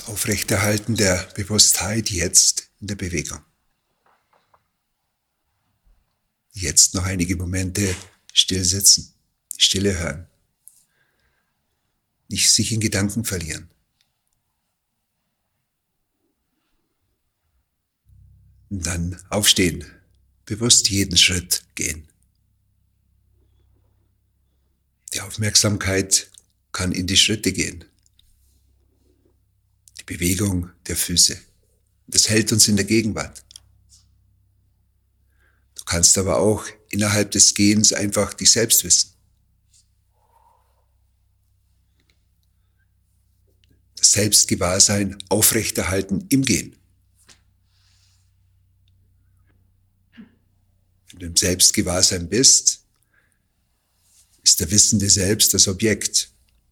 das Aufrechterhalten der Bewusstheit jetzt in der Bewegung. Jetzt noch einige Momente still sitzen, die Stille hören, nicht sich in Gedanken verlieren. Und dann aufstehen, bewusst jeden Schritt gehen. Die Aufmerksamkeit kann in die Schritte gehen. Die Bewegung der Füße. Das hält uns in der Gegenwart. Du kannst aber auch innerhalb des Gehens einfach dich selbst wissen. Das Selbstgewahrsein aufrechterhalten im Gehen. Wenn du im Selbstgewahrsein bist, ist der Wissende selbst das Objekt.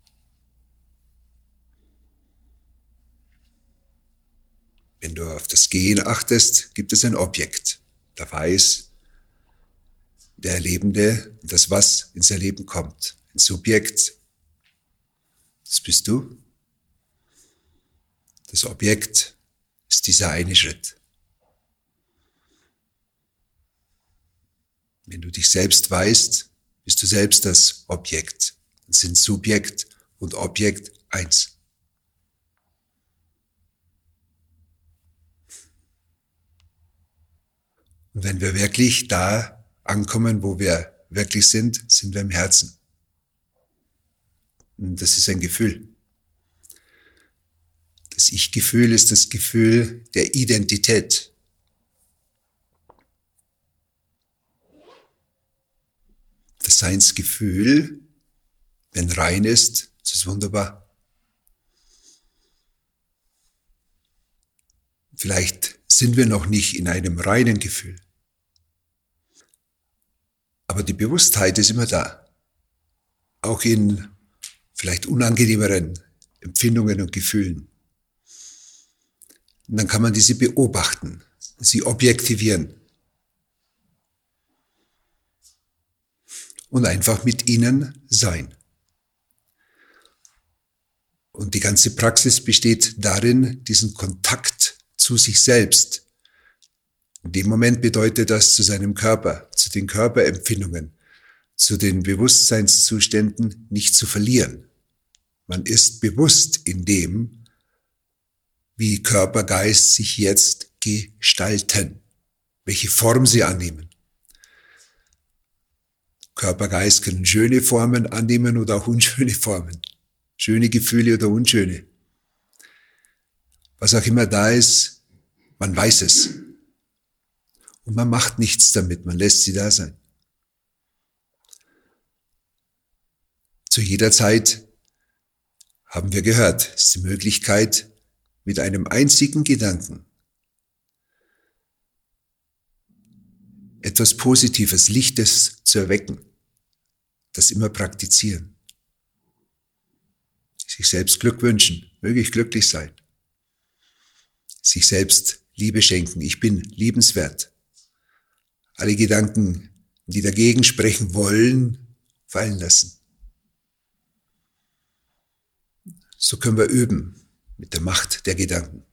Wenn du auf das Gehen achtest, gibt es ein Objekt. Der Weiß, der Erlebende, das, was ins Erleben kommt. Ein Subjekt, das bist du. Das Objekt ist dieser eine Schritt. Wenn du dich selbst weißt, bist du selbst das Objekt. Dann sind Subjekt und Objekt eins. Und wenn wir wirklich da ankommen, wo wir wirklich sind, sind wir im Herzen. Und das ist ein Gefühl. Das Ich-Gefühl ist das Gefühl der Identität. Das Seinsgefühl, wenn rein ist, ist es wunderbar. Vielleicht sind wir noch nicht in einem reinen Gefühl. Aber die Bewusstheit ist immer da. Auch in vielleicht unangenehmeren Empfindungen und Gefühlen. Und dann kann man diese beobachten, sie objektivieren. Und einfach mit ihnen sein. Und die ganze Praxis besteht darin, diesen Kontakt zu sich selbst. In dem Moment bedeutet das zu seinem Körper, zu den Körperempfindungen, zu den Bewusstseinszuständen nicht zu verlieren. Man ist bewusst in dem, wie Körper, Geist sich jetzt gestalten, welche Form sie annehmen. Körper, Geist können schöne Formen annehmen oder auch unschöne Formen. Schöne Gefühle oder unschöne. Was auch immer da ist, man weiß es. Und man macht nichts damit, man lässt sie da sein. Zu jeder Zeit, haben wir gehört, ist die Möglichkeit, mit einem einzigen Gedanken etwas Positives, Lichtes zu erwecken. Das immer praktizieren. Sich selbst Glück wünschen, möge ich glücklich sein. Sich selbst Liebe schenken, ich bin liebenswert. Alle Gedanken, die dagegen sprechen wollen, fallen lassen. So können wir üben mit der Macht der Gedanken.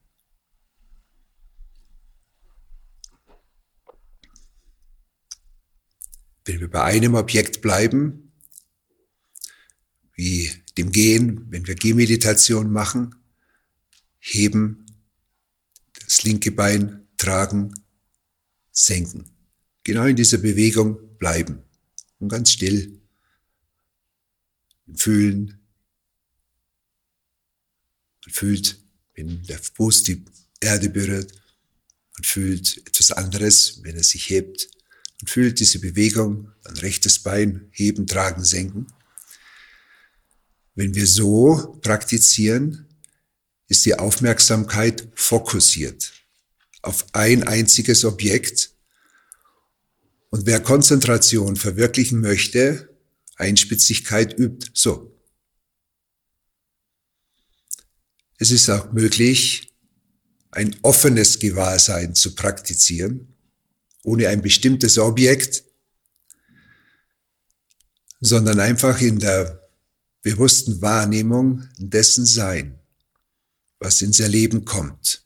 Wenn wir bei einem Objekt bleiben, wie dem Gehen, wenn wir Gehmeditation machen, heben, das linke Bein tragen, senken. Genau in dieser Bewegung bleiben und ganz still fühlen. Man fühlt, wenn der Fuß die Erde berührt, man fühlt etwas anderes, wenn er sich hebt. Man fühlt diese Bewegung, ein rechtes Bein heben, tragen, senken. Wenn wir so praktizieren, ist die Aufmerksamkeit fokussiert auf ein einziges Objekt. Und wer Konzentration verwirklichen möchte, Einspitzigkeit übt, so. Es ist auch möglich, ein offenes Gewahrsein zu praktizieren, ohne ein bestimmtes Objekt, sondern einfach in der bewussten Wahrnehmung dessen Sein. was ins Erleben kommt.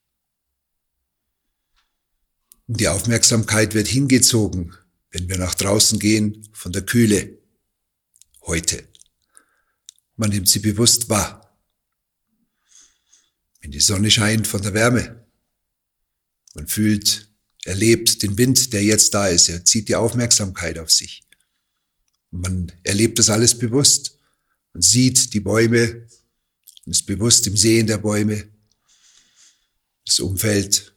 Und die Aufmerksamkeit wird hingezogen, wenn wir nach draußen gehen, von der Kühle heute. Man nimmt sie bewusst wahr. Wenn die Sonne scheint, von der Wärme. Man fühlt, erlebt den Wind, der jetzt da ist. Er zieht die Aufmerksamkeit auf sich. Und man erlebt das alles bewusst. Man sieht die Bäume und ist bewusst im Sehen der Bäume, das Umfeld.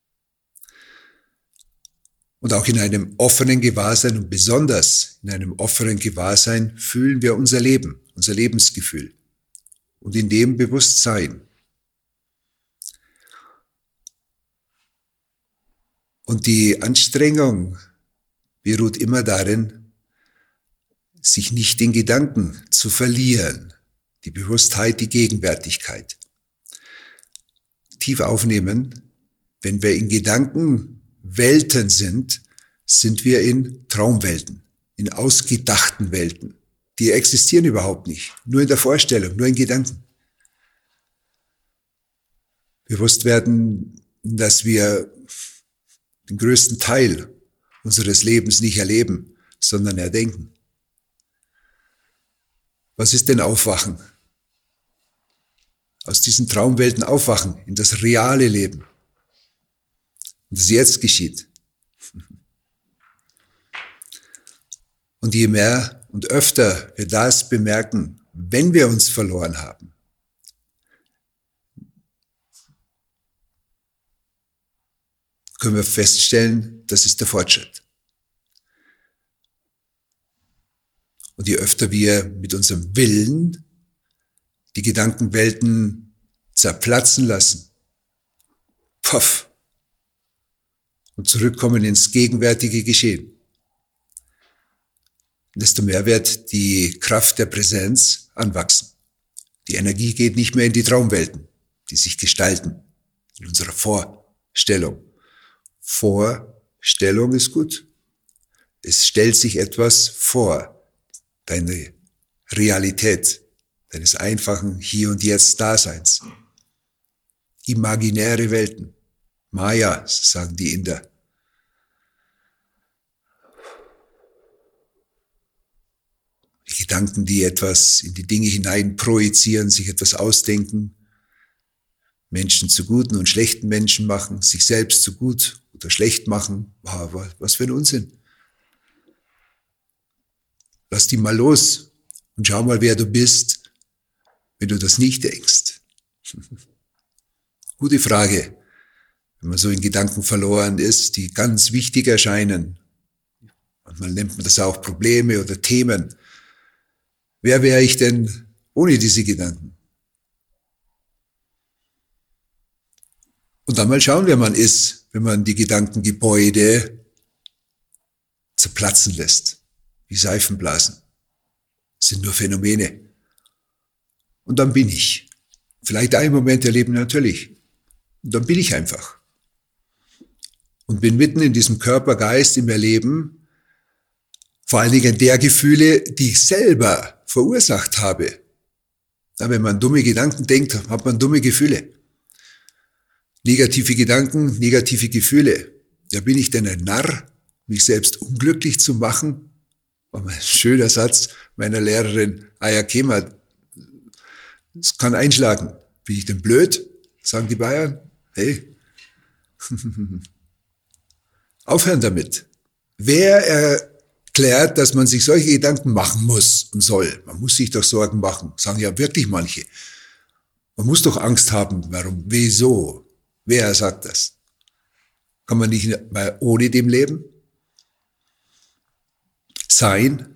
Und auch in einem offenen Gewahrsein und besonders in einem offenen Gewahrsein fühlen wir unser Leben, unser Lebensgefühl. Und in dem Bewusstsein. Und die Anstrengung beruht immer darin, sich nicht in Gedanken zu verlieren. Die Bewusstheit, die Gegenwärtigkeit. Tief aufnehmen, wenn wir in Gedankenwelten sind, sind wir in Traumwelten, in ausgedachten Welten. Die existieren überhaupt nicht, nur in der Vorstellung, nur in Gedanken. Bewusst werden, dass wir den größten Teil unseres Lebens nicht erleben, sondern erdenken. Was ist denn Aufwachen? Aus diesen Traumwelten aufwachen, in das reale Leben. Und das jetzt geschieht. Und je mehr und öfter wir das bemerken, wenn wir uns verloren haben, können wir feststellen, das ist der Fortschritt. Und je öfter wir mit unserem Willen die Gedankenwelten zerplatzen lassen, puff, und zurückkommen ins gegenwärtige Geschehen, desto mehr wird die Kraft der Präsenz anwachsen. Die Energie geht nicht mehr in die Traumwelten, die sich gestalten, in unserer Vorstellung. Vorstellung ist gut. Es stellt sich etwas vor, deine Realität, deines einfachen Hier und Jetzt Daseins. Imaginäre Welten. Maya, sagen die Inder. Die Gedanken, die etwas in die Dinge hinein projizieren, sich etwas ausdenken, Menschen zu guten und schlechten Menschen machen, sich selbst zu gut oder schlecht machen. Was für ein Unsinn. Lass die mal los und schau mal, wer du bist, wenn du das nicht denkst. Gute Frage, wenn man so in Gedanken verloren ist, die ganz wichtig erscheinen. Manchmal nennt man das auch Probleme oder Themen. Wer wäre ich denn ohne diese Gedanken? Und dann mal schauen, wer man ist, wenn man die Gedankengebäude zerplatzen lässt, wie Seifenblasen. Das sind nur Phänomene. Und dann bin ich. Vielleicht einen Moment erleben, natürlich. Und dann bin ich einfach. Und bin mitten in diesem Körper, Geist, im Erleben, vor allen Dingen der Gefühle, die ich selber verursacht habe. Ja, wenn man dumme Gedanken denkt, hat man dumme Gefühle. Negative Gedanken, negative Gefühle. Ja, bin ich denn ein Narr, mich selbst unglücklich zu machen? War mal ein schöner Satz meiner Lehrerin Aya Kema. Das kann einschlagen. Bin ich denn blöd? Sagen die Bayern. Hey, aufhören damit. Wer erklärt, dass man sich solche Gedanken machen muss und soll? Man muss sich doch Sorgen machen. Sagen ja wirklich manche. Man muss doch Angst haben. Warum? Wieso? Wer sagt das? Kann man nicht mal ohne dem leben? Sein?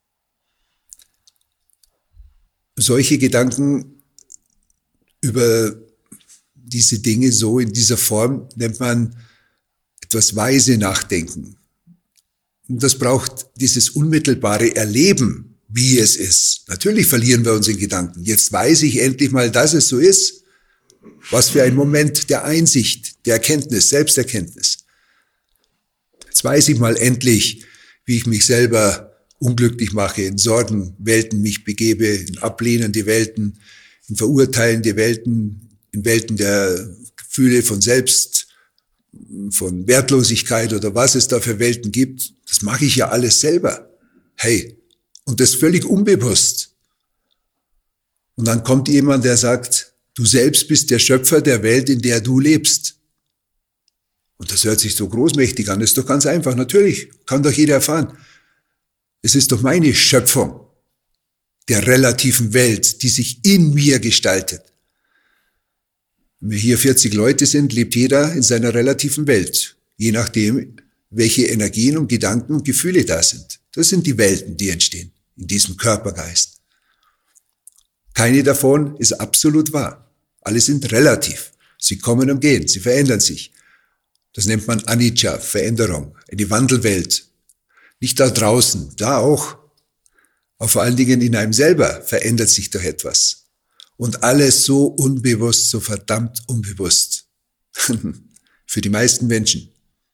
Solche Gedanken über diese Dinge so in dieser Form nennt man etwas weise Nachdenken. Und das braucht dieses unmittelbare Erleben, wie es ist. Natürlich verlieren wir uns in Gedanken. Jetzt weiß ich endlich mal, dass es so ist. Was für ein Moment der Einsicht, der Erkenntnis, Selbsterkenntnis. Jetzt weiß ich mal endlich, wie ich mich selber unglücklich mache, in Sorgenwelten mich begebe, in ablehnende Welten, in verurteilende Welten, in Welten der Gefühle von Selbst, von Wertlosigkeit oder was es da für Welten gibt, das mache ich ja alles selber. Hey, und das völlig unbewusst. Und dann kommt jemand, der sagt, du selbst bist der Schöpfer der Welt, in der du lebst. Und das hört sich so großmächtig an, das ist doch ganz einfach. Natürlich, kann doch jeder erfahren. Es ist doch meine Schöpfung der relativen Welt, die sich in mir gestaltet. Wenn wir hier 40 Leute sind, lebt jeder in seiner relativen Welt, je nachdem, welche Energien und Gedanken und Gefühle da sind. Das sind die Welten, die entstehen in diesem Körpergeist. Keine davon ist absolut wahr. Alle sind relativ. Sie kommen und gehen, sie verändern sich. Das nennt man Anicca, Veränderung, eine Wandelwelt. Nicht da draußen, da auch. Aber vor allen Dingen in einem selber verändert sich doch etwas. Und alles so unbewusst, so verdammt unbewusst. Für die meisten Menschen.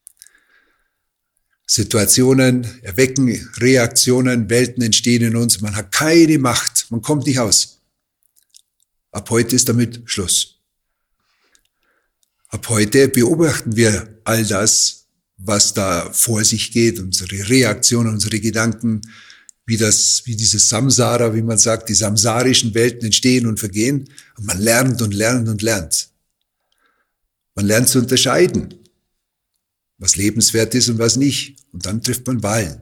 Situationen erwecken Reaktionen, Welten entstehen in uns. Man hat keine Macht, man kommt nicht aus. Ab heute ist damit Schluss. Ab heute beobachten wir all das, was da vor sich geht, unsere Reaktionen, unsere Gedanken, wie dieses Samsara, wie man sagt, die samsarischen Welten entstehen und vergehen. Und man lernt und lernt und lernt. Man lernt zu unterscheiden, was lebenswert ist und was nicht. Und dann trifft man Wahlen.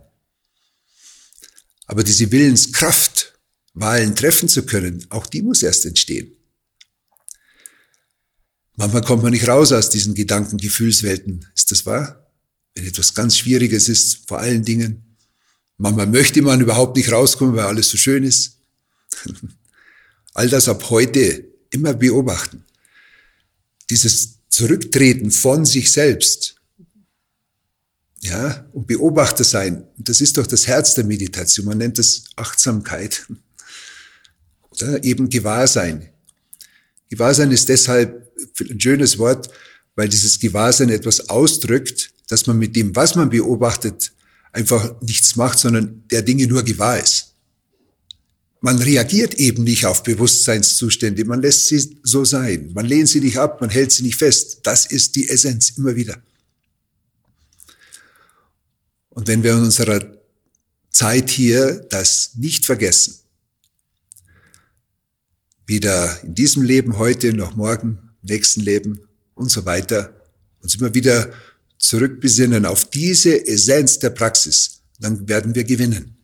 Aber diese Willenskraft, Wahlen treffen zu können, auch die muss erst entstehen. Manchmal kommt man nicht raus aus diesen Gedanken, Gefühlswelten. Ist das wahr? Wenn etwas ganz Schwieriges ist, vor allen Dingen. Manchmal möchte man überhaupt nicht rauskommen, weil alles so schön ist. All das ab heute immer beobachten. Dieses Zurücktreten von sich selbst. Ja, und Beobachter sein. Das ist doch das Herz der Meditation. Man nennt das Achtsamkeit. Oder eben Gewahrsein. Gewahrsein ist deshalb ein schönes Wort, weil dieses Gewahrsein etwas ausdrückt, dass man mit dem, was man beobachtet, einfach nichts macht, sondern der Dinge nur gewahr ist. Man reagiert eben nicht auf Bewusstseinszustände, man lässt sie so sein. Man lehnt sie nicht ab, man hält sie nicht fest. Das ist die Essenz immer wieder. Und wenn wir in unserer Zeit hier das nicht vergessen, weder in diesem Leben heute noch morgen, nächsten Leben und so weiter, uns immer wieder zurückbesinnen auf diese Essenz der Praxis, dann werden wir gewinnen.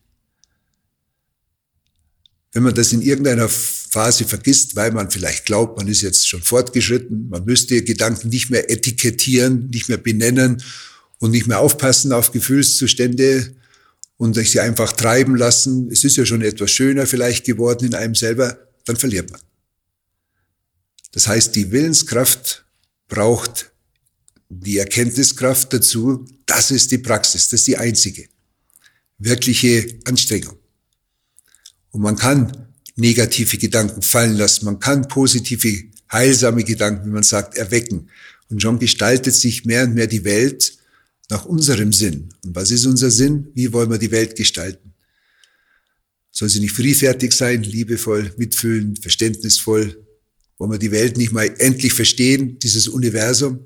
Wenn man das in irgendeiner Phase vergisst, weil man vielleicht glaubt, man ist jetzt schon fortgeschritten, man müsste Gedanken nicht mehr etikettieren, nicht mehr benennen und nicht mehr aufpassen auf Gefühlszustände und sich sie einfach treiben lassen, es ist ja schon etwas schöner vielleicht geworden in einem selber, dann verliert man. Das heißt, die Willenskraft braucht die Erkenntniskraft dazu, das ist die Praxis, das ist die einzige wirkliche Anstrengung. Und man kann negative Gedanken fallen lassen, man kann positive, heilsame Gedanken, wie man sagt, erwecken. Und schon gestaltet sich mehr und mehr die Welt nach unserem Sinn. Und was ist unser Sinn? Wie wollen wir die Welt gestalten? Soll sie nicht friedfertig sein, liebevoll, mitfühlend, verständnisvoll? Wollen wir die Welt nicht mal endlich verstehen, dieses Universum?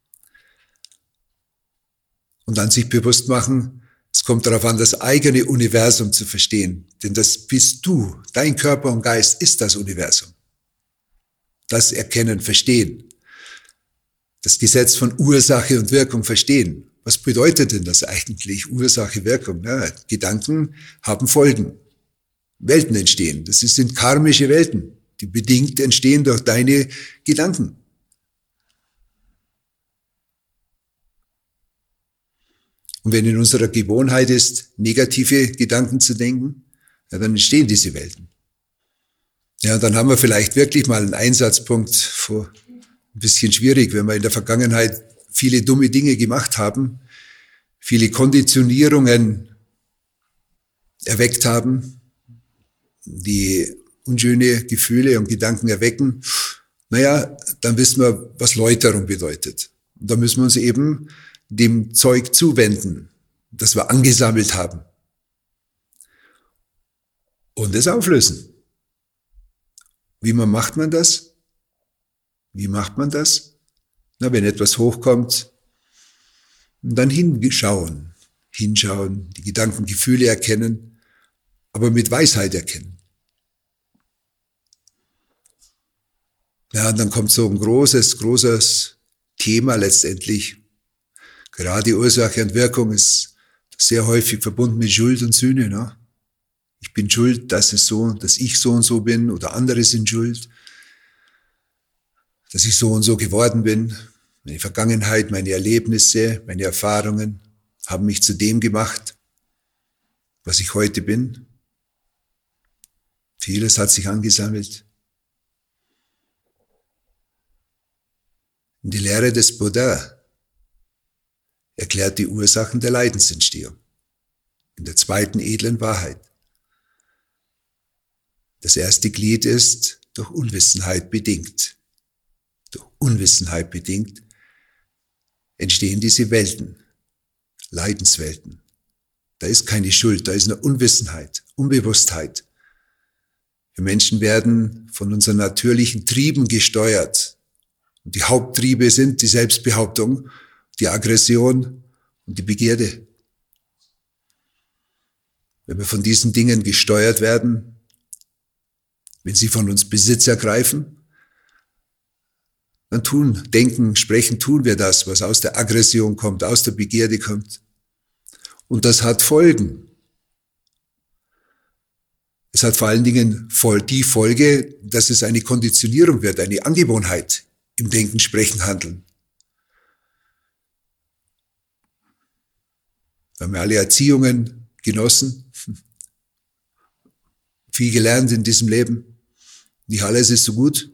Und dann sich bewusst machen, es kommt darauf an, das eigene Universum zu verstehen. Denn das bist du, dein Körper und Geist ist das Universum. Das Erkennen, Verstehen. Das Gesetz von Ursache und Wirkung verstehen. Was bedeutet denn das eigentlich, Ursache, Wirkung? Ja, Gedanken haben Folgen. Welten entstehen. Das sind karmische Welten, die bedingt entstehen durch deine Gedanken. Und wenn in unserer Gewohnheit ist, negative Gedanken zu denken, ja, dann entstehen diese Welten. Ja, dann haben wir vielleicht wirklich mal einen Einsatzpunkt, ein bisschen schwierig, wenn wir in der Vergangenheit viele dumme Dinge gemacht haben, viele Konditionierungen erweckt haben, die unschöne Gefühle und Gedanken erwecken. Naja, dann wissen wir, was Läuterung bedeutet. Und da müssen wir uns eben dem Zeug zuwenden, das wir angesammelt haben. Und es auflösen. Wie macht man das? Wie macht man das? Na, wenn etwas hochkommt, dann hinschauen, die Gedanken, Gefühle erkennen, aber mit Weisheit erkennen. Ja, und dann kommt so ein großes Thema letztendlich. Gerade Ursache und Wirkung ist sehr häufig verbunden mit Schuld und Sühne. Ne? Ich bin schuld, dass ich so und so bin, oder andere sind schuld, dass ich so und so geworden bin. Meine Vergangenheit, meine Erlebnisse, meine Erfahrungen haben mich zu dem gemacht, was ich heute bin. Vieles hat sich angesammelt. Und die Lehre des Buddha erklärt die Ursachen der Leidensentstehung in der zweiten edlen Wahrheit. Das erste Glied ist durch Unwissenheit bedingt. Durch Unwissenheit bedingt entstehen diese Welten, Leidenswelten. Da ist keine Schuld, da ist nur Unwissenheit, Unbewusstheit. Wir Menschen werden von unseren natürlichen Trieben gesteuert. Und die Haupttriebe sind die Selbstbehauptung, die Aggression und die Begierde. Wenn wir von diesen Dingen gesteuert werden, wenn sie von uns Besitz ergreifen, dann denken, sprechen, tun wir das, was aus der Aggression kommt, aus der Begierde kommt. Und das hat Folgen. Es hat vor allen Dingen die Folge, dass es eine Konditionierung wird, eine Angewohnheit im Denken, Sprechen, Handeln. Wir haben alle Erziehungen genossen, viel gelernt in diesem Leben. Nicht alles ist so gut.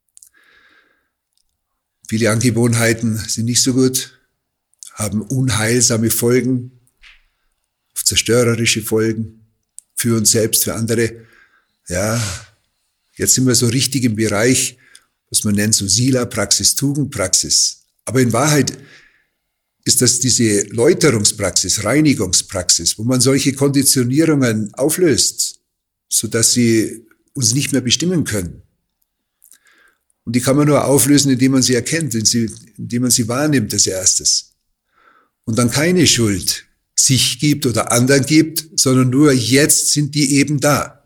Viele Angewohnheiten sind nicht so gut, haben unheilsame Folgen, zerstörerische Folgen für uns selbst, für andere. Ja, jetzt sind wir so richtig im Bereich, was man nennt, so Sila-Praxis, Tugendpraxis. Aber in Wahrheit ist das diese Läuterungspraxis, Reinigungspraxis, wo man solche Konditionierungen auflöst, sodass sie uns nicht mehr bestimmen können. Und die kann man nur auflösen, indem man sie erkennt, indem man sie wahrnimmt als erstes. Und dann keine Schuld sich gibt oder anderen gibt, sondern nur jetzt sind die eben da.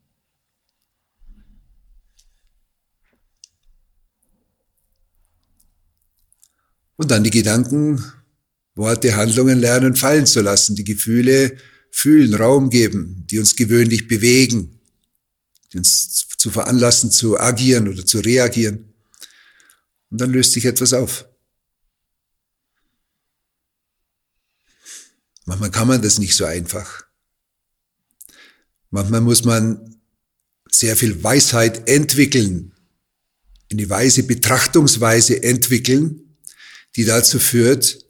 Und dann die Gedanken, Worte, Handlungen lernen fallen zu lassen, die Gefühle fühlen, Raum geben, die uns gewöhnlich bewegen, die uns zu veranlassen zu agieren oder zu reagieren. Und dann löst sich etwas auf. Manchmal kann man das nicht so einfach. Manchmal muss man sehr viel Weisheit entwickeln, eine weise Betrachtungsweise entwickeln, die dazu führt,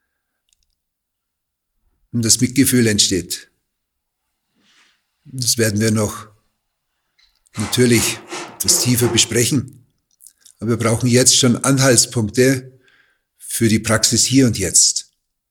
dass Mitgefühl entsteht. Das werden wir noch natürlich etwas tiefer besprechen. Aber wir brauchen jetzt schon Anhaltspunkte für die Praxis hier und jetzt.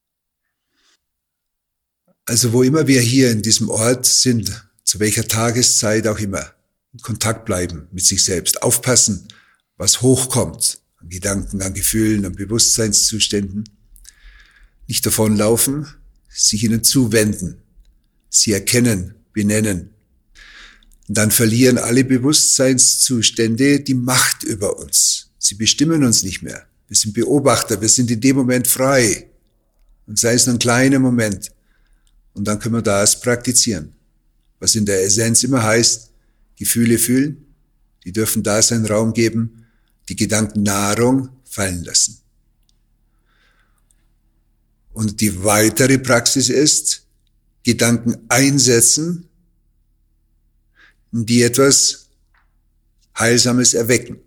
Also wo immer wir hier in diesem Ort sind, zu welcher Tageszeit auch immer, in Kontakt bleiben mit sich selbst, aufpassen, was hochkommt, an Gedanken, an Gefühlen, an Bewusstseinszuständen, nicht davonlaufen, sich ihnen zuwenden, sie erkennen, benennen. Und dann verlieren alle Bewusstseinszustände die Macht über uns. Sie bestimmen uns nicht mehr. Wir sind Beobachter, wir sind in dem Moment frei. Und sei es nur ein kleiner Moment. Und dann können wir das praktizieren. Was in der Essenz immer heißt, Gefühle fühlen, die dürfen da seinen Raum geben, die Gedanken Nahrung fallen lassen. Und die weitere Praxis ist, Gedanken einsetzen, die etwas Heilsames erwecken.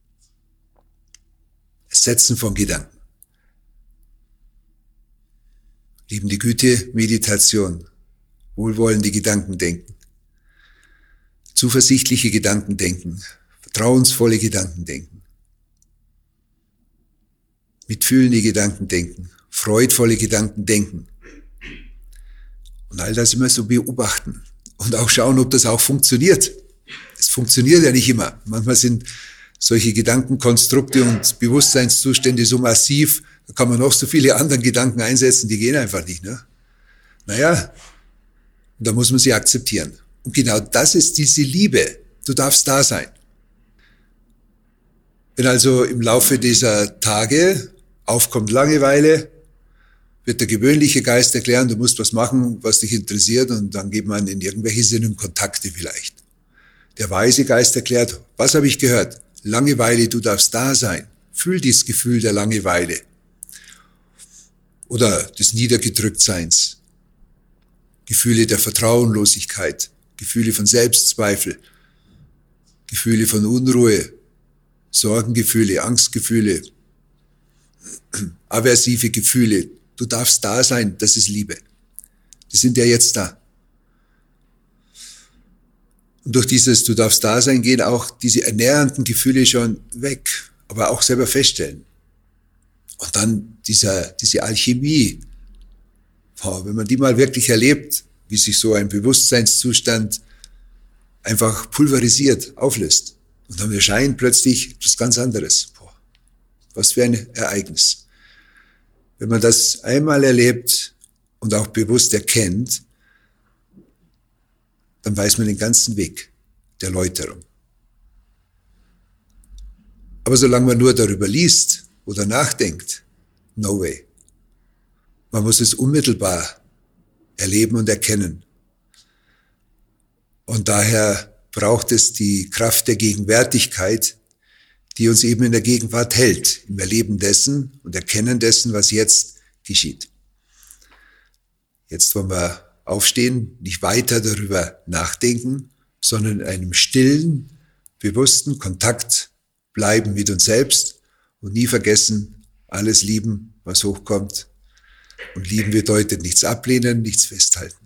Setzen von Gedanken. Liebende Güte, Meditation, wohlwollende Gedanken denken, zuversichtliche Gedanken denken, vertrauensvolle Gedanken denken, mitfühlende Gedanken denken, freudvolle Gedanken denken. Und all das immer so beobachten und auch schauen, ob das auch funktioniert. Es funktioniert ja nicht immer. Manchmal sind solche Gedankenkonstrukte und Bewusstseinszustände so massiv, da kann man noch so viele andere Gedanken einsetzen, die gehen einfach nicht. Ne? Naja, da muss man sie akzeptieren. Und genau das ist diese Liebe. Du darfst da sein. Wenn also im Laufe dieser Tage aufkommt Langeweile, wird der gewöhnliche Geist erklären, du musst was machen, was dich interessiert, und dann geht man in irgendwelche Sinnenkontakte vielleicht. Der weise Geist erklärt, was habe ich gehört? Langeweile, du darfst da sein. Fühl dieses Gefühl der Langeweile oder des Niedergedrücktseins. Gefühle der Vertrauenlosigkeit, Gefühle von Selbstzweifel, Gefühle von Unruhe, Sorgengefühle, Angstgefühle, aversive Gefühle. Du darfst da sein, das ist Liebe. Die sind ja jetzt da. Und durch dieses Du darfst da sein gehen auch diese ernährenden Gefühle schon weg, aber auch selber feststellen. Und dann diese Alchemie, wenn man die mal wirklich erlebt, wie sich so ein Bewusstseinszustand einfach pulverisiert, auflöst. Und dann erscheint plötzlich etwas ganz anderes. Was für ein Ereignis. Wenn man das einmal erlebt und auch bewusst erkennt, dann weiß man den ganzen Weg der Läuterung. Aber solange man nur darüber liest oder nachdenkt, no way. Man muss es unmittelbar erleben und erkennen. Und daher braucht es die Kraft der Gegenwärtigkeit, die uns eben in der Gegenwart hält, im Erleben dessen und Erkennen dessen, was jetzt geschieht. Jetzt wollen wir aufstehen, nicht weiter darüber nachdenken, sondern in einem stillen, bewussten Kontakt bleiben mit uns selbst und nie vergessen, alles lieben, was hochkommt. Und lieben bedeutet nichts ablehnen, nichts festhalten.